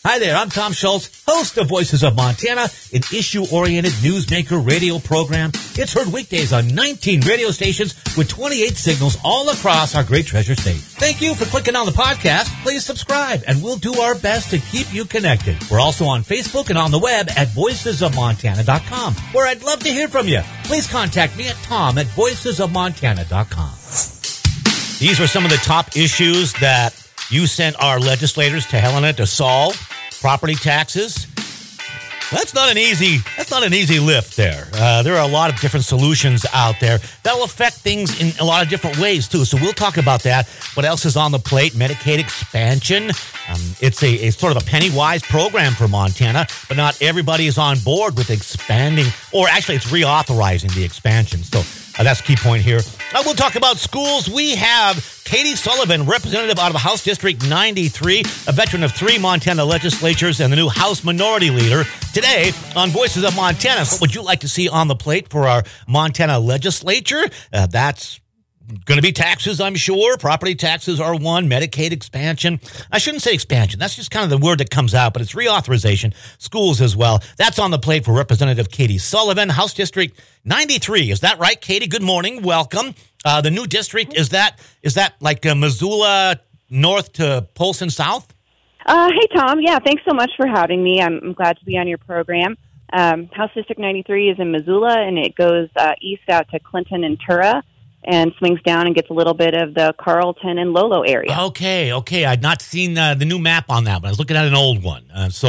Hi there, I'm Tom Schultz, host of Voices of Montana, an issue-oriented newsmaker radio program. It's heard weekdays on 19 radio stations with 28 signals all across our great treasure state. Thank you for clicking on the podcast. Please subscribe, and we'll do our best to keep you connected. We're also on Facebook and on the web at voicesofmontana.com, where I'd love to hear from you. Please contact me at tom@voicesofmontana.com. These were some of the top issues that you sent our legislators to Helena to solve. Property taxes. That's not an easy lift there. There are a lot of different solutions out there that will affect things in a lot of different ways too. So we'll talk about that. What else is on the plate? Medicaid expansion. It's a sort of a penny-wise program for Montana, but not everybody is on board with expanding, or actually it's reauthorizing the expansion. So that's a key point here. We'll talk about schools. We have Katie Sullivan, representative out of House District 93, a veteran of 3 Montana legislatures and the new House Minority Leader. Today on Voices of Montana, what would you like to see on the plate for our Montana legislature? That's going to be taxes, I'm sure. Property taxes are one. Medicaid expansion. I shouldn't say expansion. That's just kind of the word that comes out, but it's reauthorization. Schools as well. That's on the plate for Representative Katie Sullivan, House District 93. Is that right, Katie? Good morning. Welcome. The new district, is that like Missoula north to Polson south? Hey, Tom. Yeah, thanks so much for having me. I'm glad to be on your program. House District 93 is in Missoula, and it goes east out to Clinton and Tura, and swings down and gets a little bit of the Carlton and Lolo area. Okay. I'd not seen the new map on that, but I was looking at an old one.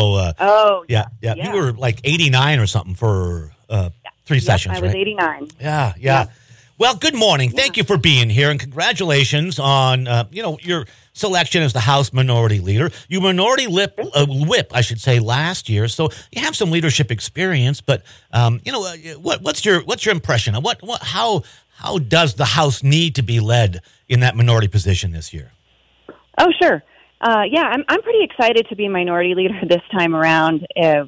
Yeah. You were like 89 or something for 3 sessions, right? I was 89. Yeah. Well, good morning. Thank you for being here, and congratulations on your selection as the House Minority Leader. You minority whip, I should say, last year, so you have some leadership experience. But what's your impression? How does the House need to be led in that minority position this year? Oh, sure. I'm pretty excited to be minority leader this time around.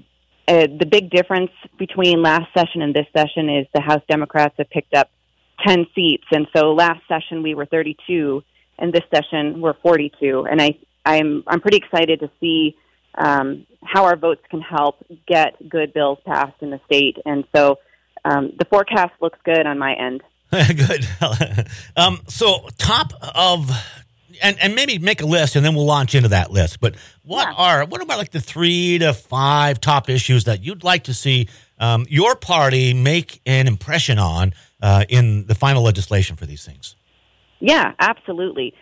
The big difference between last session and this session is the House Democrats have picked up 10 seats, and so last session we were 32, and this session we're 42. And I'm pretty excited to see how our votes can help get good bills passed in the state. And so the forecast looks good on my end. Good. So top of, and maybe make a list and then we'll launch into that list. But what about like the 3 to 5 top issues that you'd like to see your party make an impression on in the final legislation for these things? Yeah, absolutely.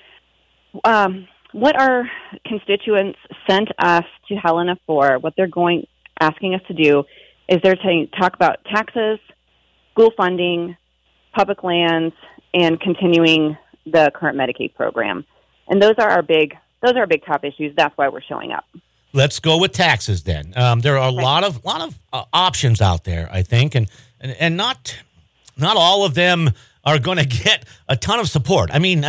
What our constituents sent us to Helena for, what they're asking us to do, is they're saying talk about taxes, school funding, public lands, and continuing the current Medicaid program. And those are our big top issues. That's why we're showing up. Let's go with taxes then. There are a lot of options out there, I think, and not all of them are going to get a ton of support. I mean,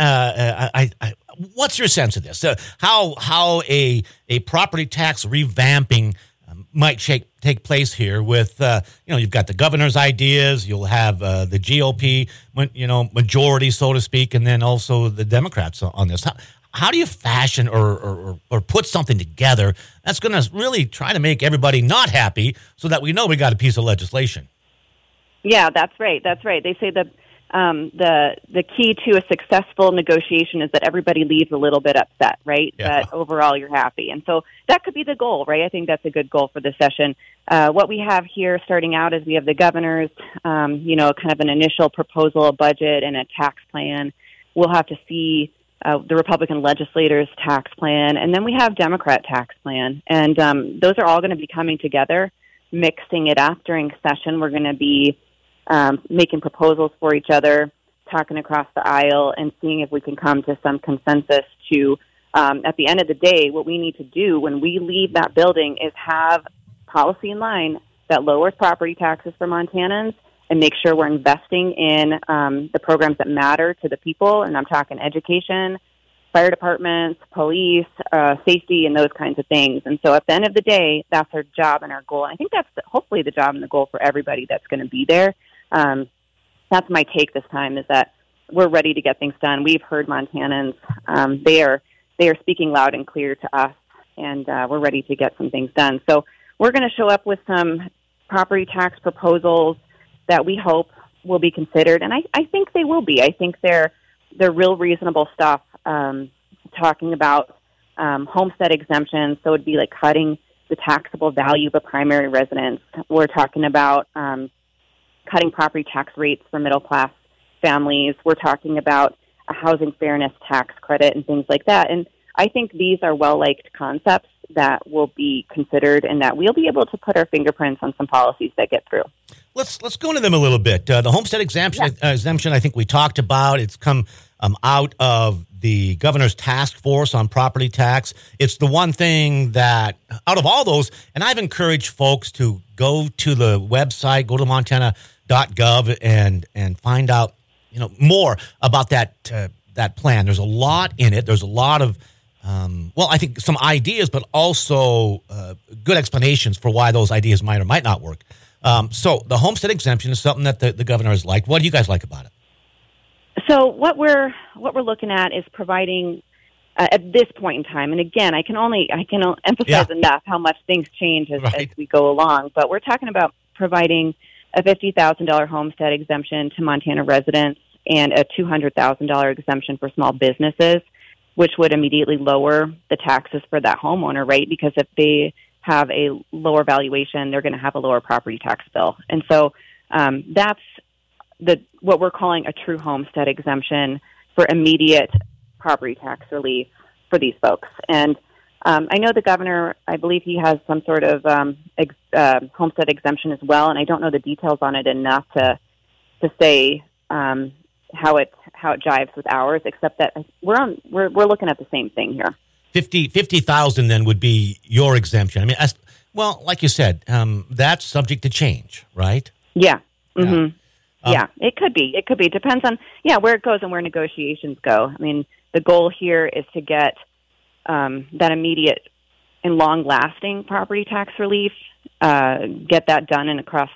what's your sense of this? How a property tax revamping might take place here with, you've got the governor's ideas, you'll have the GOP, majority, so to speak, and then also the Democrats on this. How do you fashion or put something together that's going to really try to make everybody not happy so that we know we got a piece of legislation? Yeah, that's right. They say that the key to a successful negotiation is that everybody leaves a little bit upset, right? Yeah. But overall you're happy. And so that could be the goal, right? I think that's a good goal for this session. What we have here starting out is we have the governor's, kind of an initial proposal, a budget, and a tax plan. We'll have to see the Republican legislators' tax plan, and then we have Democrat tax plan. And those are all going to be coming together, mixing it up during session. We're going to be making proposals for each other, talking across the aisle, and seeing if we can come to some consensus to, at the end of the day, what we need to do when we leave that building is have policy in line that lowers property taxes for Montanans and make sure we're investing in the programs that matter to the people. And I'm talking education, fire departments, police, safety, and those kinds of things. And so at the end of the day, that's our job and our goal. And I think that's hopefully the job and the goal for everybody that's going to be there. That's my take this time, is that we're ready to get things done. We've heard Montanans. They are speaking loud and clear to us and we're ready to get some things done. So we're going to show up with some property tax proposals that we hope will be considered, and I think they will be. I think they're real reasonable stuff, talking about homestead exemptions, so it'd be like cutting the taxable value of a primary residence. We're talking about cutting property tax rates for middle-class families. We're talking about a housing fairness tax credit and things like that. And I think these are well-liked concepts that will be considered and that we'll be able to put our fingerprints on some policies that get through. Let's go into them a little bit. The homestead exemption, I think we talked about. It's come out of the governor's task force on property tax. It's the one thing that, out of all those, and I've encouraged folks to go to the website, go to montana.gov and find out, more about that plan. There's a lot in it. There's a lot of, I think some ideas, but also good explanations for why those ideas might or might not work. So the homestead exemption is something that the governor has liked. What do you guys like about it? So what we're looking at is providing at this point in time, and again, I can emphasize enough how much things change as we go along. But we're talking about providing a $50,000 homestead exemption to Montana residents and a $200,000 exemption for small businesses, which would immediately lower the taxes for that homeowner, right? Because if they have a lower valuation, they're going to have a lower property tax bill, and so that's what we're calling a true homestead exemption for immediate property tax relief for these folks. And I know the governor, I believe he has some sort of homestead exemption as well, and I don't know the details on it enough to say how it jives with ours, except that we're looking at the same thing here. 50,000 then would be your exemption. I mean, like you said, that's subject to change, right? Yeah. Mm-hmm. Yeah, it could be. It depends on where it goes and where negotiations go. I mean, the goal here is to get that immediate and long-lasting property tax relief, get that done and across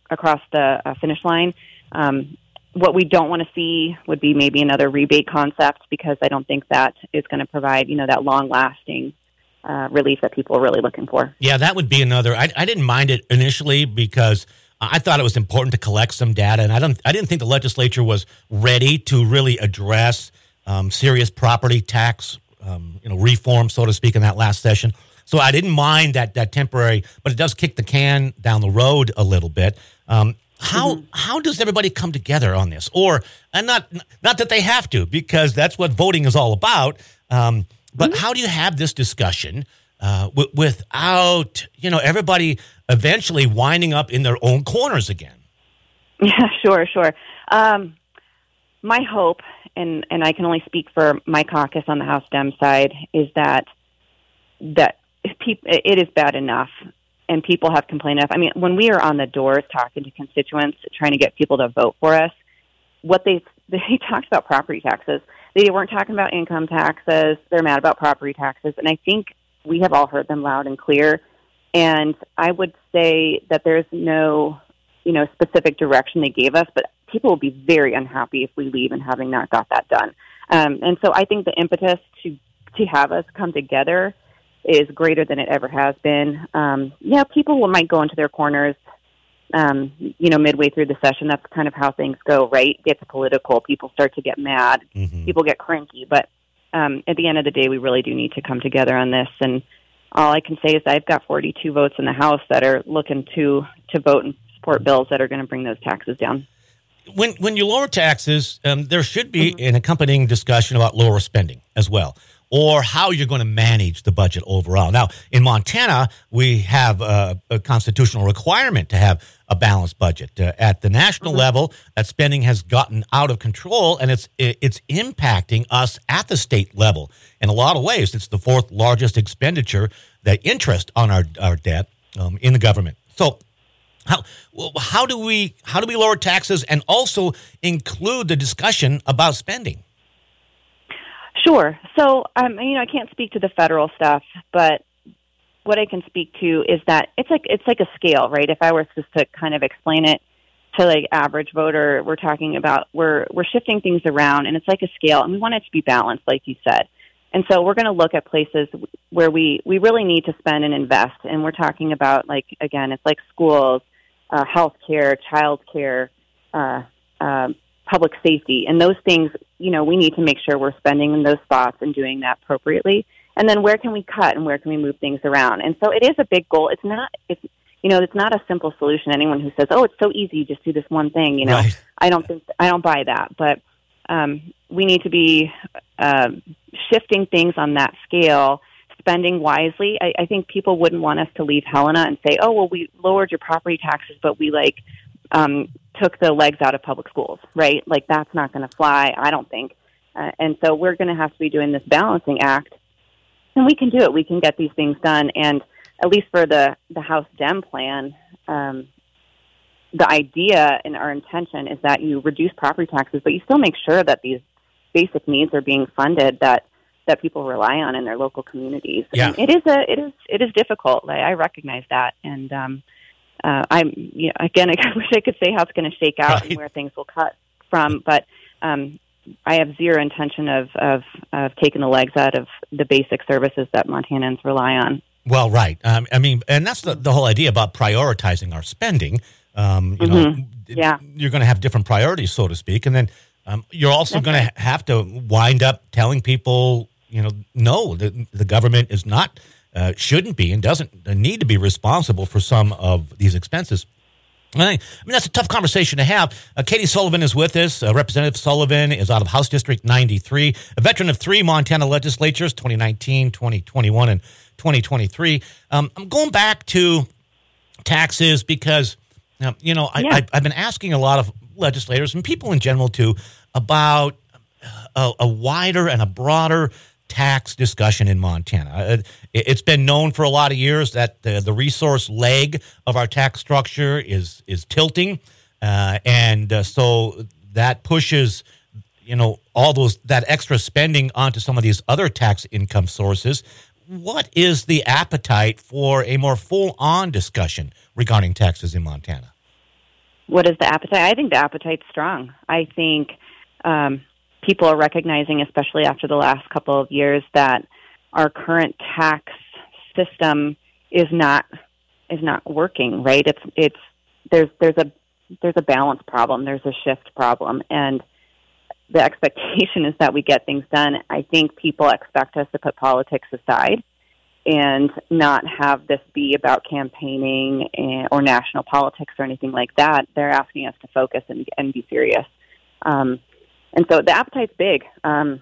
the finish line. What we don't want to see would be maybe another rebate concept, because I don't think that is going to provide that long-lasting relief that people are really looking for. Yeah, that would be another. I didn't mind it initially because I thought it was important to collect some data, and I didn't think the legislature was ready to really address serious property tax reform, so to speak, in that last session. So I didn't mind that temporary, but it does kick the can down the road a little bit. How does everybody come together on this? And not that they have to, because that's what voting is all about. But how do you have this discussion without everybody eventually winding up in their own corners again? Yeah, sure. My hope, and I can only speak for my caucus on the House Dem side, is that it is bad enough, and people have complained enough. I mean, when we are on the doors talking to constituents, trying to get people to vote for us, what they talked about property taxes. They weren't talking about income taxes. They're mad about property taxes, and I think we have all heard them loud and clear. And I would say that there's no, specific direction they gave us, but people will be very unhappy if we leave and having not got that done. And so I think the impetus to have us come together is greater than it ever has been. People might go into their corners, midway through the session. That's kind of how things go, right? It gets political. People start to get mad. Mm-hmm. People get cranky. But at the end of the day, we really do need to come together on this. And all I can say is I've got 42 votes in the House that are looking to vote and support bills that are going to bring those taxes down. When you lower taxes, there should be an accompanying discussion about lower spending as well, or how you're going to manage the budget overall. Now, in Montana, we have a constitutional requirement to have a balanced budget. At the national level, that spending has gotten out of control, and it's impacting us at the state level. In a lot of ways, it's the fourth largest expenditure, the interest on our debt in the government. So how do we lower taxes and also include the discussion about spending? Sure. So, I can't speak to the federal stuff, but what I can speak to is that it's like a scale, right? If I were just to kind of explain it to like average voter, we're talking about we're shifting things around, and it's like a scale, and we want it to be balanced, like you said. And so we're going to look at places where we really need to spend and invest. And we're talking about, like, again, it's like schools, healthcare, childcare, public safety. And those things, we need to make sure we're spending in those spots and doing that appropriately. And then where can we cut and where can we move things around? And so it is a big goal. It's not a simple solution. Anyone who says, "Oh, it's so easy, just do this one thing," Right. I don't buy that. But we need to be shifting things on that scale, spending wisely. I think people wouldn't want us to leave Helena and say, "Oh, well, we lowered your property taxes, but we took the legs out of public schools," right? Like, that's not going to fly, I don't think. And so we're going to have to be doing this balancing act. And we can do it. We can get these things done. And at least for the House Dem plan, the idea and our intention is that you reduce property taxes, but you still make sure that these basic needs are being funded that people rely on in their local communities. Yeah. And it is difficult. I recognize that. And I wish I could say how it's going to shake out and where things will cut from, but I have zero intention of taking the legs out of the basic services that Montanans rely on. Well, right. And that's the whole idea about prioritizing our spending. You're going to have different priorities, so to speak. And then you're also going to have to wind up telling people, no, the government is not, shouldn't be, and doesn't need to be responsible for some of these expenses. I mean, that's a tough conversation to have. Katie Sullivan is with us. Representative Sullivan is out of House District 93, a veteran of 3 Montana legislatures, 2019, 2021, and 2023. I'm going back to taxes because, I've been asking a lot of legislators and people in general, too, about a wider and a broader tax discussion in Montana. It's been known for a lot of years that the resource leg of our tax structure is tilting, and so that pushes that extra spending onto some of these other tax income sources. What is the appetite for a more full-on discussion regarding taxes in Montana? What is the appetite? I think the appetite's strong. I think people are recognizing, especially after the last couple of years, that our current tax system is not working. Right? There's a balance problem. There's a shift problem, and the expectation is that we get things done. I think people expect us to put politics aside and not have this be about campaigning or national politics or anything like that. They're asking us to focus and be serious. And so the appetite's big. And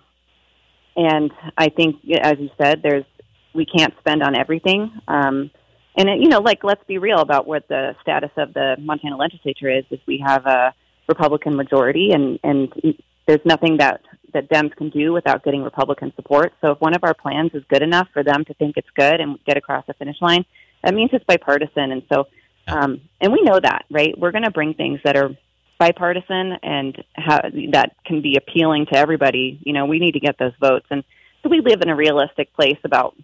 I think, as you said, we can't spend on everything. And let's be real about what the status of the Montana legislature is we have a Republican majority, and there's nothing that Dems can do without getting Republican support. So if one of our plans is good enough for them to think it's good and get across the finish line, that means it's bipartisan. And so, and we know that, right? We're going to bring things that are bipartisan and that can be appealing to everybody. We need to get those votes. And so we live in a realistic place about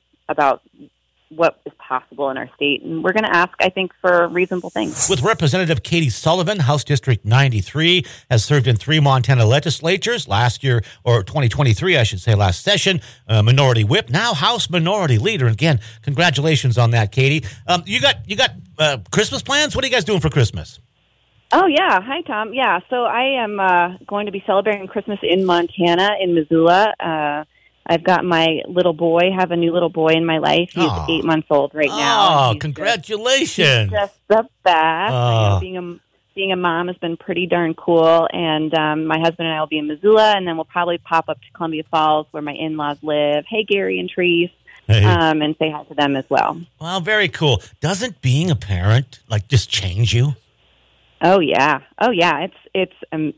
what is possible in our state. And we're going to ask, I think, for reasonable things. With Representative Katie Sullivan, House District 93, has served in 3 Montana legislatures last year, or 2023, I should say, last session, Minority Whip, now House Minority Leader. Again, congratulations on that, Katie. You got Christmas plans? What are you guys doing for Christmas? Oh, yeah. Hi, Tom. Yeah, so I am going to be celebrating Christmas in Montana, in Missoula. I've got my little boy, have a new little boy in my life. He's 8 months old right now. Oh, congratulations. He's just the best. Being a mom has been pretty darn cool. And my husband and I will be in Missoula, and then we'll probably pop up to Columbia Falls where my in-laws live. Hey, Gary and Treese. Hey. And say hi to them as well. Well, very cool. Doesn't being a parent, just change you? Oh, yeah. It's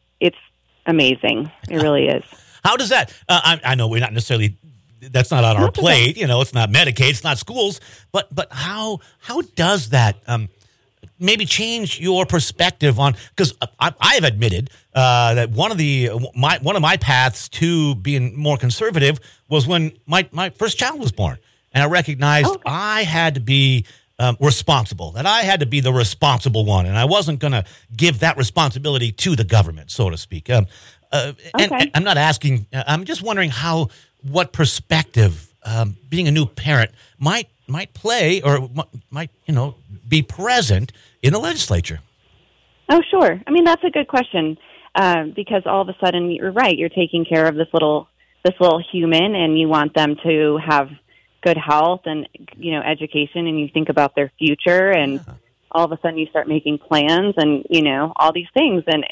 amazing. It really is. How does that, I know we're not necessarily, that's not on our plate, it's not Medicaid, it's not schools, but how does that maybe change your perspective on, because I've admitted that one of my paths to being more conservative was when my first child was born, and I recognized I had to be responsible, that I had to be the responsible one, and I wasn't going to give that responsibility to the government, so to speak. And I'm not asking, I'm just wondering how what perspective being a new parent might play or might be present in the legislature? Oh, sure. I mean, that's a good question because all of a sudden, you're right. You're taking care of this little human, and you want them to have good health and education, and you think about their future, and all of a sudden you start making plans, and all these things, and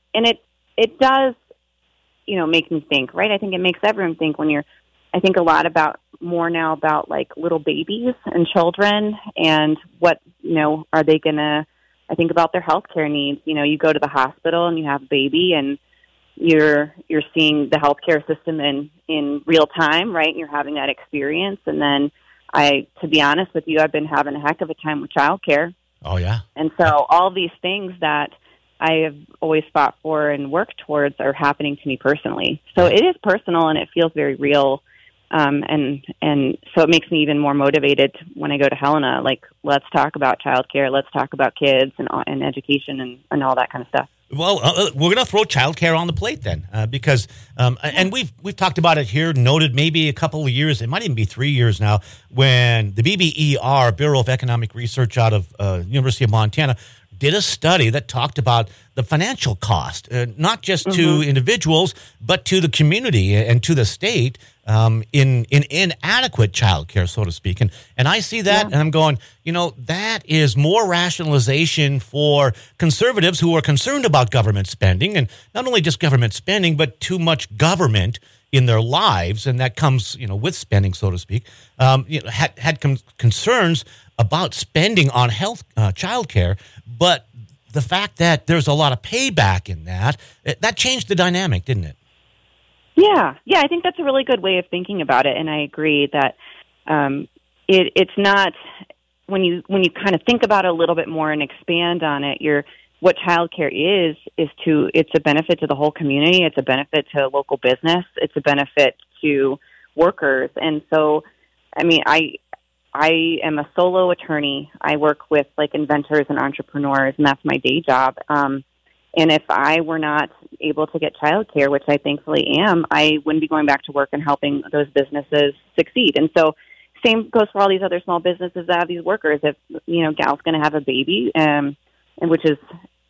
it does make me think, right? I think it makes everyone think I think a lot more now about like little babies and children, and what are they gonna. I think about their healthcare needs. You go to the hospital and you have a baby, and you're seeing the healthcare system in real time, right? And you're having that experience. And then to be honest with you, I've been having a heck of a time with childcare. Oh yeah. And so all these things that I have always fought for and worked towards are happening to me personally. So it is personal, and it feels very real. And so it makes me even more motivated when I go to Helena. Like, let's talk about childcare, let's talk about kids and education and all that kind of stuff. Well, we're going to throw childcare on the plate then, because and we've talked about it here. Noted maybe a couple of years, it might even be 3 years now, when the BBER, Bureau of Economic Research out of University of Montana, did a study that talked about the financial cost, not just to individuals, but to the community and to the state in inadequate childcare, so to speak. And I see that, and I'm going, that is more rationalization for conservatives who are concerned about government spending, and not only just government spending, but too much government in their lives, and that comes, with spending, so to speak. Had concerns about spending on health, childcare, but the fact that there's a lot of payback in that changed the dynamic, didn't it? Yeah, I think that's a really good way of thinking about it, and I agree that it's not when you kind of think about it a little bit more and expand on it. What childcare is it's a benefit to the whole community. It's a benefit to local business. It's a benefit to workers, and so I mean I am a solo attorney. I work with like inventors and entrepreneurs, and that's my day job. And if I were not able to get childcare, which I thankfully am, I wouldn't be going back to work and helping those businesses succeed. And so same goes for all these other small businesses that have these workers. If, Gal's going to have a baby, and which is,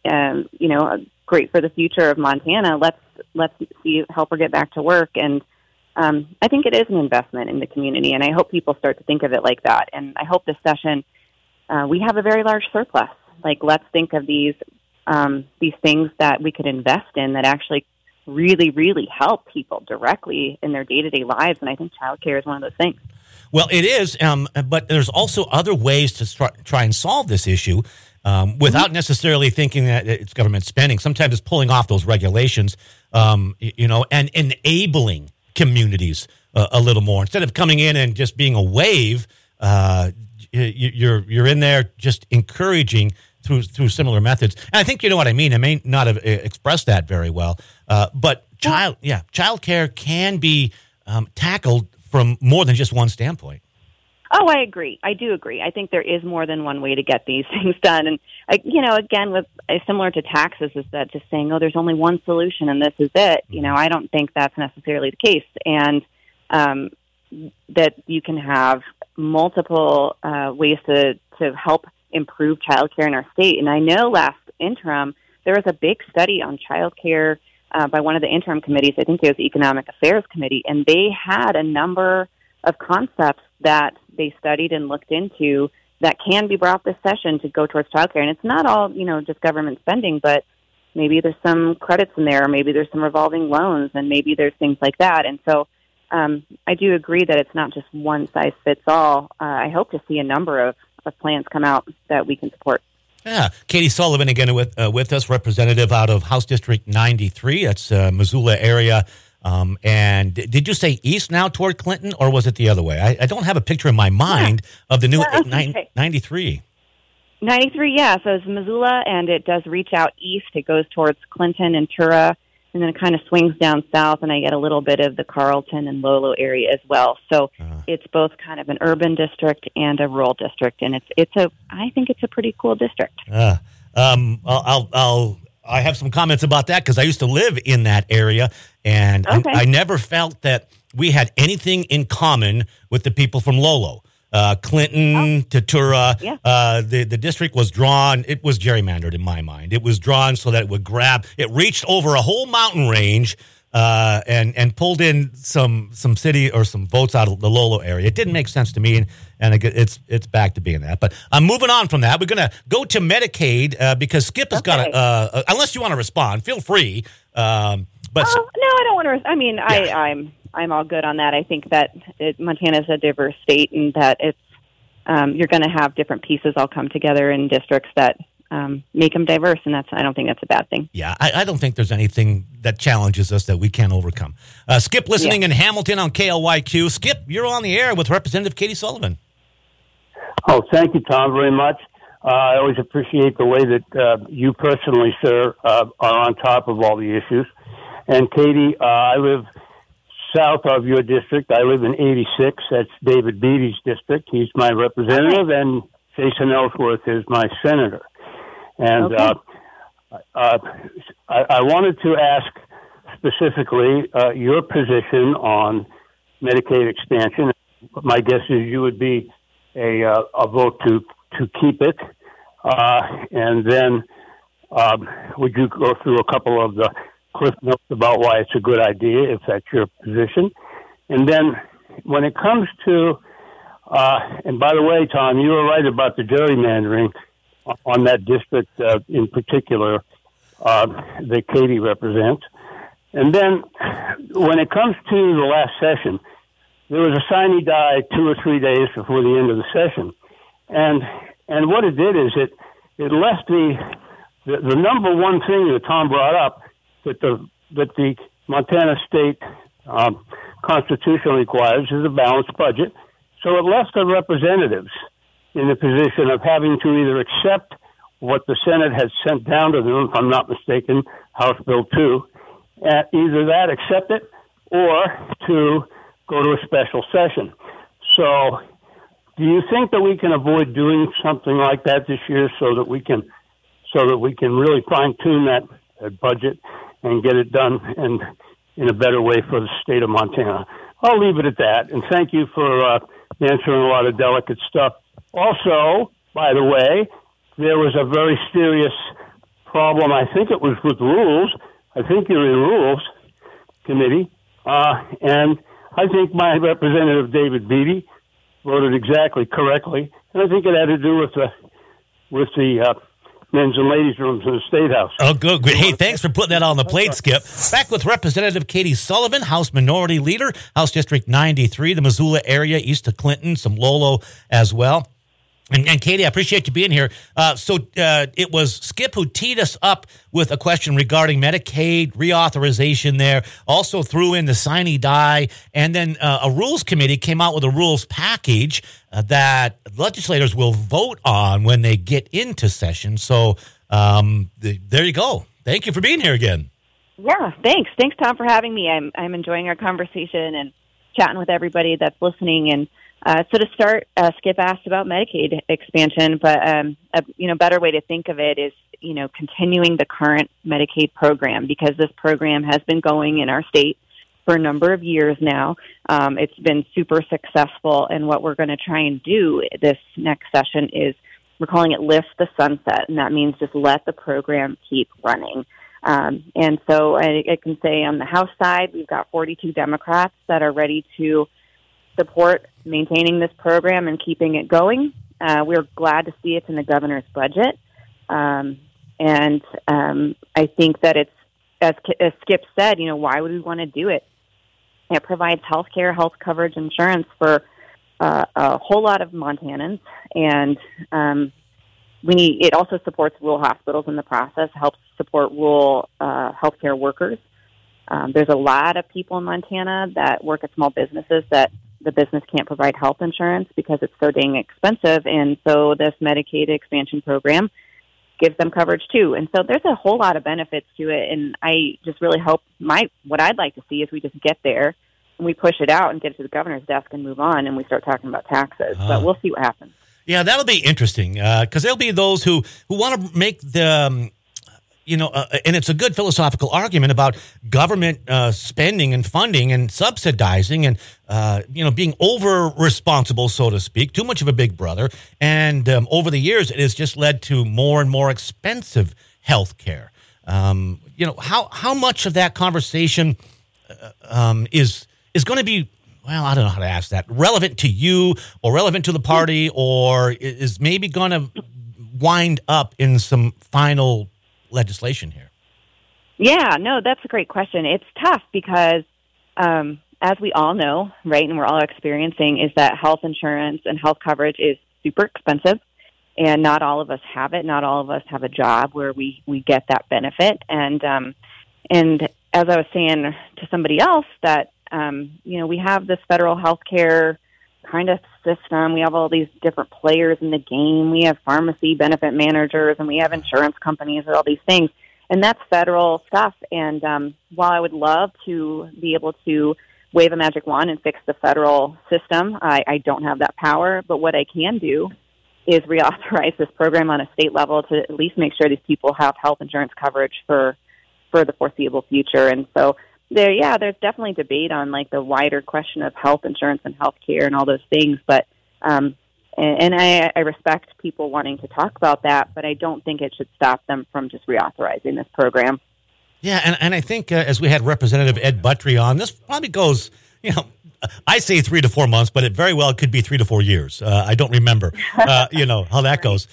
great for the future of Montana, let's help her get back to work. And I think it is an investment in the community, and I hope people start to think of it like that. And I hope this session, we have a very large surplus. Like, let's think of these things that we could invest in that actually really, really help people directly in their day-to-day lives. And I think childcare is one of those things. Well, it is, but there's also other ways to try and solve this issue without necessarily thinking that it's government spending. Sometimes it's pulling off those regulations, and enabling communities a little more. Instead of coming in and just being a wave, you're in there just encouraging through similar methods. And I think you know what I mean. I may not have expressed that very well, but childcare can be tackled from more than just one standpoint. Oh, I agree. I do agree. I think there is more than one way to get these things done. And, again, with similar to taxes, is that just saying, there's only one solution and this is it. I don't think that's necessarily the case. And that you can have multiple ways to help improve childcare in our state. And I know last interim, there was a big study on childcare by one of the interim committees. I think it was the Economic Affairs Committee, and they had a number of concepts that they studied and looked into that can be brought this session to go towards childcare. And it's not all, just government spending, but maybe there's some credits in there, or maybe there's some revolving loans, and maybe there's things like that. And so I do agree that it's not just one size fits all. I hope to see a number of plans come out that we can support. Yeah. Katie Sullivan again with us, representative out of House District 93. That's Missoula area. And did you say east now toward Clinton, or was it the other way? I don't have a picture in my mind of the new 93. 93, yeah. So it's Missoula, and it does reach out east. It goes towards Clinton and Tura, and then it kind of swings down south, and I get a little bit of the Carlton and Lolo area as well. So it's both kind of an urban district and a rural district, and I think it's a pretty cool district. I have some comments about that because I used to live in that area, and I never felt that we had anything in common with the people from Lolo. Clinton, Tatura, the district was drawn. It was gerrymandered in my mind. It was drawn so that it would it reached over a whole mountain range and pulled in some city or some votes out of the Lolo area. It didn't make sense to me, and it's back to being that. But I'm moving on from that. We're going to go to Medicaid because Skip has got unless you want to respond, feel free. But no, I don't want to. I mean, yeah. I'm all good on that. I think that Montana is a diverse state, and that it's you're going to have different pieces all come together in districts that make them diverse, and I don't think that's a bad thing. Yeah, I don't think there's anything that challenges us that we can't overcome. Skip listening in Hamilton on KLYQ. Skip, you're on the air with Representative Katie Sullivan. Oh, thank you, Tom, very much. I always appreciate the way that you personally, sir, are on top of all the issues. And Katie, I live south of your district. I live in 86. That's David Beatty's district. He's my representative, and Jason Ellsworth is my senator. And I wanted to ask specifically your position on Medicaid expansion. My guess is you would be a vote to keep it. And then would you go through a couple of the cliff notes about why it's a good idea, if that's your position? And then when it comes to, and by the way, Tom, you were right about the gerrymandering on that district in particular that Katie represents. And then when it comes to the last session, there was a sine die 2 or 3 days before the end of the session. And what it did is it left the number one thing that Tom brought up, that the Montana state constitution requires, is a balanced budget. So it left the representatives in the position of having to either accept what the Senate had sent down to them, if I'm not mistaken, House Bill 2, either that, accept it, or to go to a special session. So do you think that we can avoid doing something like that this year so that we can really fine-tune that budget and get it done and in a better way for the state of Montana? I'll leave it at that, and thank you for answering a lot of delicate stuff. Also, by the way, there was a very serious problem. I think it was with rules. I think you're in Rules Committee, and I think my representative, David Beatty, voted exactly correctly, and I think it had to do with the men's and ladies' rooms in the State House. Oh, good. Hey, thanks for putting that on the plate, Skip. Back with Representative Katie Sullivan, House Minority Leader, House District 93, the Missoula area, east of Clinton, some Lolo as well. And Katie, I appreciate you being here. So it was Skip who teed us up with a question regarding Medicaid reauthorization there, also threw in the sine die, and then a rules committee came out with a rules package that legislators will vote on when they get into session. So there you go. Thank you for being here again. Yeah, thanks. Thanks, Tom, for having me. I'm enjoying our conversation and chatting with everybody that's listening. And so to start, Skip asked about Medicaid expansion, but a better way to think of it is, continuing the current Medicaid program, because this program has been going in our state for a number of years now. It's been super successful, and what we're going to try and do this next session is we're calling it Lift the Sunset, and that means just let the program keep running. And so I can say on the House side, we've got 42 Democrats that are ready to support maintaining this program and keeping it going. We're glad to see it's in the governor's budget. And I think that it's, as Skip said, why would we want to do it? It provides health care, health coverage insurance for a whole lot of Montanans. And it also supports rural hospitals in the process, helps support rural healthcare workers. There's a lot of people in Montana that work at small businesses that the business can't provide health insurance because it's so dang expensive. And so this Medicaid expansion program gives them coverage too. And so there's a whole lot of benefits to it. And I just really hope what I'd like to see is we just get there and we push it out and get it to the governor's desk and move on, and we start talking about taxes. But we'll see what happens. Yeah, that'll be interesting because there'll be those who want to make the and it's a good philosophical argument about government spending and funding and subsidizing and, being over responsible, so to speak, too much of a big brother. And over the years, it has just led to more and more expensive health care. How much of that conversation is going to be, well, I don't know how to ask that, relevant to you or relevant to the party, or is maybe going to wind up in some final legislation here? Yeah, no, that's a great question. It's tough because, as we all know, right, and we're all experiencing, is that health insurance and health coverage is super expensive, and not all of us have it. Not all of us have a job where we get that benefit. And as I was saying to somebody else, that we have this federal health care kind of system. We have all these different players in the game. We have pharmacy benefit managers, and we have insurance companies and all these things. And that's federal stuff. And while I would love to be able to wave a magic wand and fix the federal system, I don't have that power. But what I can do is reauthorize this program on a state level to at least make sure these people have health insurance coverage for the foreseeable future. And so there's definitely debate on like the wider question of health insurance and health care and all those things. But and I respect people wanting to talk about that, but I don't think it should stop them from just reauthorizing this program. Yeah, and I think as we had Representative Ed Buttrey on, this probably goes, I say 3 to 4 months, but it very well could be 3 to 4 years. I don't remember, how that goes.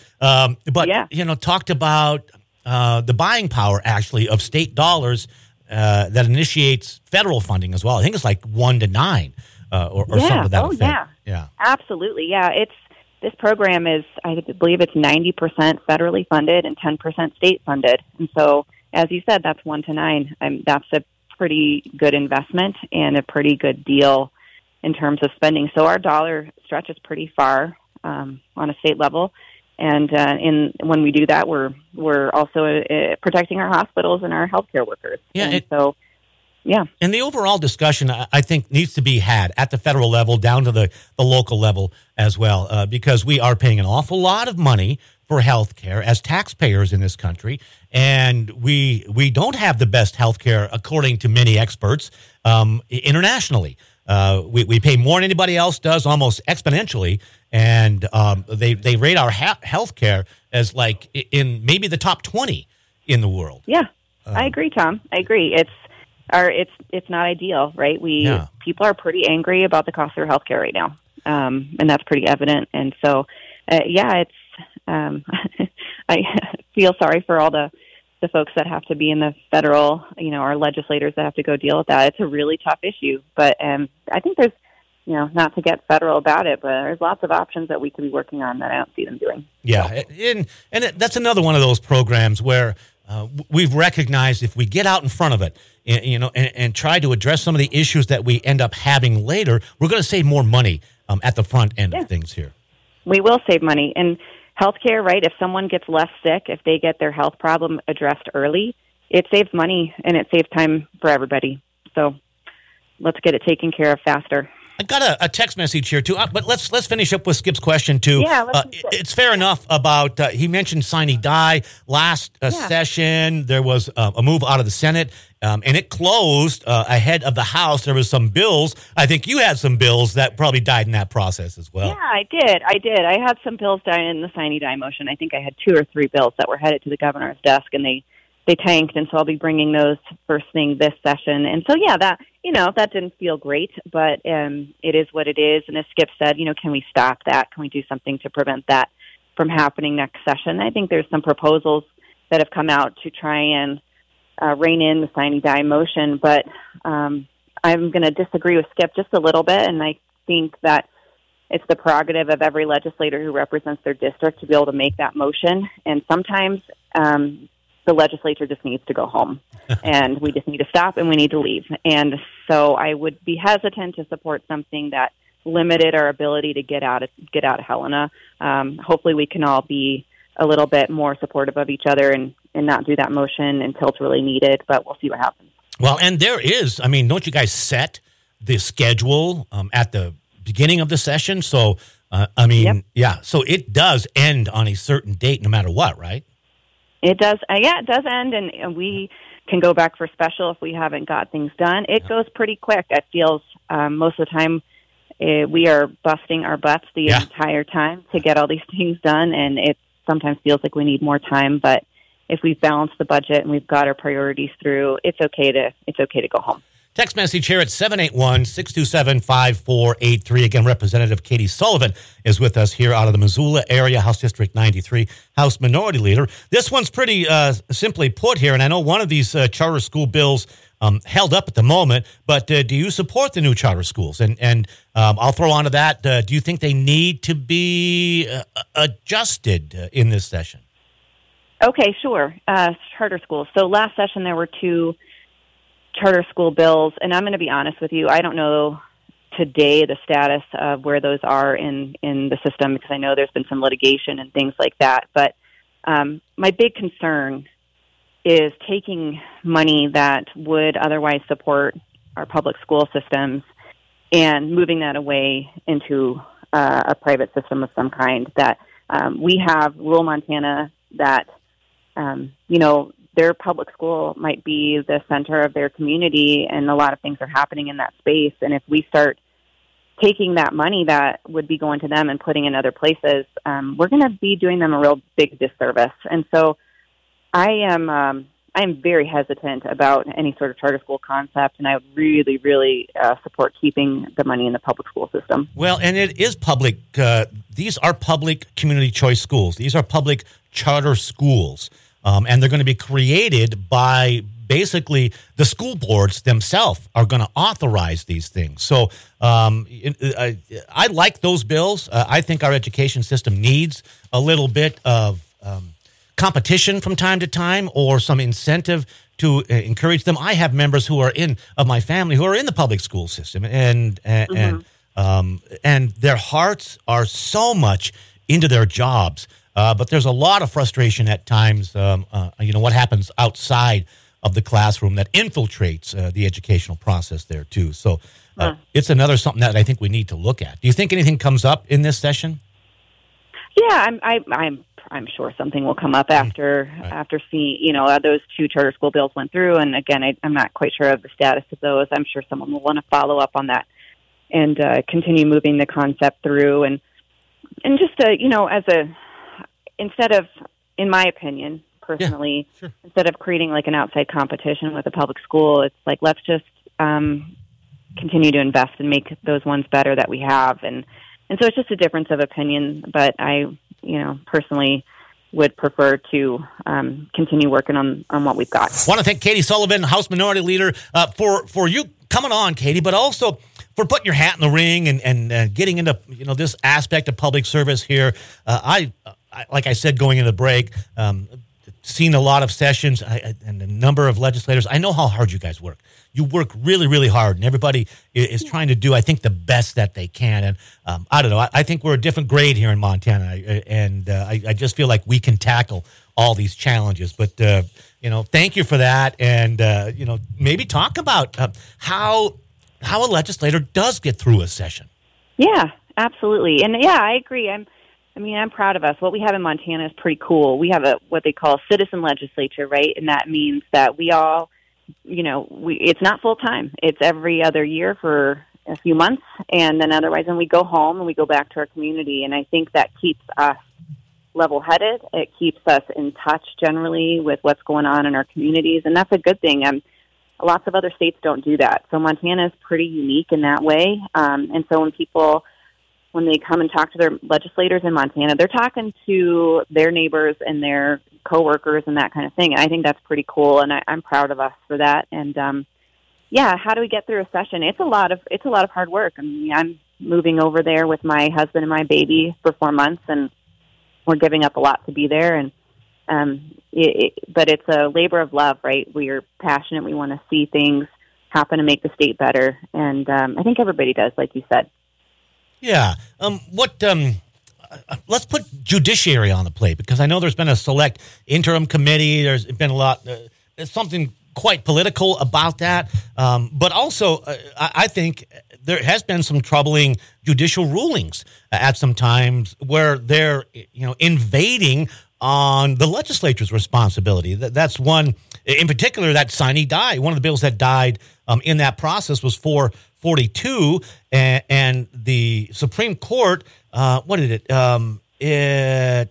But talked about the buying power, actually, of state dollars that initiates federal funding as well. I think it's like 1 to 9 or something to that effect. Yeah, absolutely. Yeah, this program is, I believe it's 90% federally funded and 10% state funded. And so, as you said, that's 1 to 9. That's a pretty good investment and a pretty good deal in terms of spending. So our dollar stretches pretty far on a state level. And when we do that, we're also protecting our hospitals and our healthcare workers. Yeah. Yeah. And the overall discussion, I think, needs to be had at the federal level down to the local level as well, because we are paying an awful lot of money for health care as taxpayers in this country. And we don't have the best health care, according to many experts, internationally. We pay more than anybody else does, almost exponentially. And they rate our health care as like in maybe the top 20 in the world. Yeah, I agree, Tom. I agree. It's not ideal, right? People are pretty angry about the cost of their health care right now. And that's pretty evident. And so, it's I feel sorry for all the folks that have to be in the federal, our legislators that have to go deal with that. It's a really tough issue. But I think there's, not to get federal about it, but there's lots of options that we could be working on that I don't see them doing. Yeah, and that's another one of those programs where we've recognized if we get out in front of it, and try to address some of the issues that we end up having later, we're going to save more money at the front end of things here. We will save money. And healthcare, right? If someone gets less sick, if they get their health problem addressed early, it saves money and it saves time for everybody. So let's get it taken care of faster. I got a text message here too, but let's finish up with Skip's question too. Yeah, it's fair enough about he mentioned sine die last session. There was a move out of the Senate, and it closed ahead of the House. There was some bills. I think you had some bills that probably died in that process as well. Yeah, I did. I had some bills die in the sine die motion. I think I had 2 or 3 bills that were headed to the governor's desk, and they tanked, and so I'll be bringing those first thing this session. And so, that didn't feel great, but it is what it is. And as Skip said, can we stop that? Can we do something to prevent that from happening next session? I think there's some proposals that have come out to try and rein in the sine die motion, but I'm going to disagree with Skip just a little bit, and I think that it's the prerogative of every legislator who represents their district to be able to make that motion, and sometimes the legislature just needs to go home, and we just need to stop and we need to leave. And so I would be hesitant to support something that limited our ability to get out of Helena. Hopefully we can all be a little bit more supportive of each other and not do that motion until it's really needed, but we'll see what happens. Well, and there is, don't you guys set the schedule at the beginning of the session? So, Yep. so it does end on a certain date no matter what, right? It does. It does end, and we can go back for special if we haven't got things done. It goes pretty quick. It feels most of the time we are busting our butts the entire time to get all these things done, and it sometimes feels like we need more time. But if we've balanced the budget and we've got our priorities through, it's okay to go home. Text message here at 781-627-5483. Again, Representative Katie Sullivan is with us here out of the Missoula area, House District 93, House Minority Leader. This one's pretty simply put here, and I know one of these charter school bills held up at the moment, but do you support the new charter schools? And I'll throw onto that, do you think they need to be adjusted in this session? Okay, sure. Charter schools. So last session there were two charter school bills, and I'm going to be honest with you, I don't know today the status of where those are in the system, because I know there's been some litigation and things like that. But my big concern is taking money that would otherwise support our public school systems and moving that away into a private system of some kind. That we have rural Montana that, their public school might be the center of their community, and a lot of things are happening in that space. And if we start taking that money that would be going to them and putting in other places, we're going to be doing them a real big disservice. And so I am very hesitant about any sort of charter school concept, and I would really, really support keeping the money in the public school system. Well, and it is public. These are public community choice schools. These are public charter schools. And they're going to be created by basically the school boards themselves are going to authorize these things. So I like those bills. I think our education system needs a little bit of competition from time to time, or some incentive to encourage them. I have members of my family who are in the public school system, and their hearts are so much into their jobs. But there's a lot of frustration at times, what happens outside of the classroom that infiltrates the educational process there, too. So it's another something that I think we need to look at. Do you think anything comes up in this session? Yeah, I'm sure something will come up after seeing, those two charter school bills went through. And again, I'm not quite sure of the status of those. I'm sure someone will want to follow up on that and continue moving the concept through. And just, instead of, in my opinion, personally, instead of creating like an outside competition with a public school, it's like, let's just continue to invest and make those ones better that we have. And so it's just a difference of opinion, but I, personally would prefer to continue working on what we've got. I want to thank Katie Sullivan, House Minority Leader, for you coming on, Katie, but also for putting your hat in the ring and getting into, this aspect of public service here. I like I said, going into the break, seen a lot of sessions and a number of legislators. I know how hard you guys work. You work really, really hard, and everybody is trying to do, I think, the best that they can. And I don't know. I think we're a different grade here in Montana, and I just feel like we can tackle all these challenges. But, thank you for that. And, maybe talk about how a legislator does get through a session. Yeah, absolutely. And, I agree. I'm proud of us. What we have in Montana is pretty cool. We have what they call a citizen legislature, right? And that means that we all, it's not full time. It's every other year for a few months, and then otherwise, then we go home and we go back to our community. And I think that keeps us level-headed. It keeps us in touch generally with what's going on in our communities, and that's a good thing. Lots of other states don't do that. So Montana is pretty unique in that way. And so when they come and talk to their legislators in Montana, they're talking to their neighbors and their coworkers and that kind of thing. And I think that's pretty cool, and I'm proud of us for that. And how do we get through a session? It's a lot of hard work. I'm moving over there with my husband and my baby for 4 months, and we're giving up a lot to be there. And but it's a labor of love, right? We are passionate. We want to see things happen to make the state better, and I think everybody does, like you said. Yeah. Let's put judiciary on the plate, because I know there's been a select interim committee. There's been a lot, something quite political about that. But also, I think there has been some troubling judicial rulings at some times where they're, invading on the legislature's responsibility. That's one, in particular, that sine die. One of the bills that died in that process was 442, and the Supreme Court, what did it? I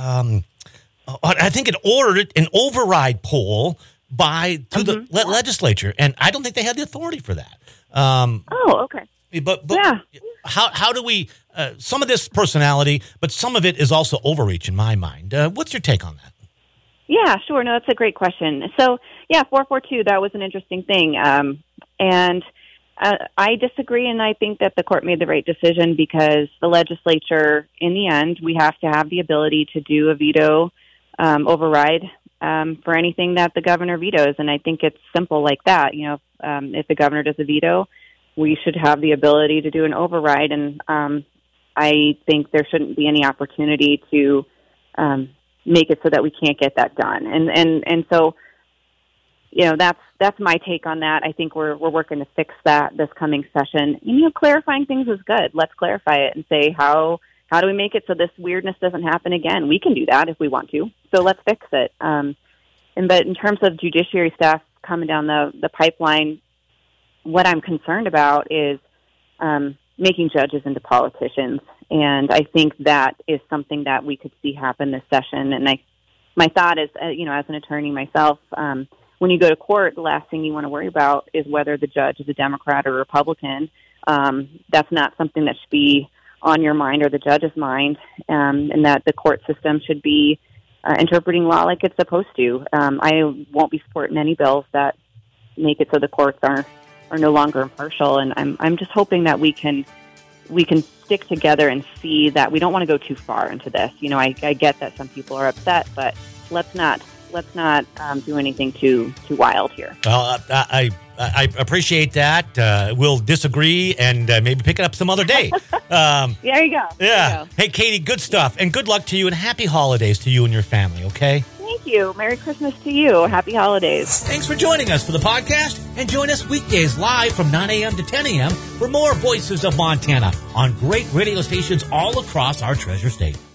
think it ordered an override poll to the legislature, and I don't think they had the authority for that. Okay. But how do we? Some of this personality, but some of it is also overreach in my mind. What's your take on that? Yeah, sure. No, that's a great question. So, 442, that was an interesting thing. And I disagree, and I think that the court made the right decision because the legislature, in the end, we have to have the ability to do a veto override for anything that the governor vetoes. And I think it's simple like that. If the governor does a veto, we should have the ability to do an override. And I think there shouldn't be any opportunity to make it so that we can't get that done. And so, that's my take on that. I think we're working to fix that this coming session. Clarifying things is good. Let's clarify it and say, how do we make it so this weirdness doesn't happen again? We can do that if we want to. So let's fix it. But in terms of judiciary staff coming down the pipeline, what I'm concerned about is making judges into politicians. And I think that is something that we could see happen this session. And my thought is, as an attorney myself, when you go to court, the last thing you want to worry about is whether the judge is a Democrat or Republican. That's not something that should be on your mind or the judge's mind, and that the court system should be interpreting law like it's supposed to. I won't be supporting any bills that make it so the courts are no longer impartial, and I'm just hoping that we can stick together and see that we don't want to go too far into this. I get that some people are upset, but let's not do anything too wild here. Well, I appreciate that. We'll disagree and maybe pick it up some other day. There you go. Yeah. Hey, Katie, good stuff, and good luck to you, and happy holidays to you and your family. Okay. Thank you. Merry Christmas to you. Happy holidays. Thanks for joining us for the podcast, and join us weekdays live from 9 a.m. to 10 a.m. for more Voices of Montana on great radio stations all across our Treasure State.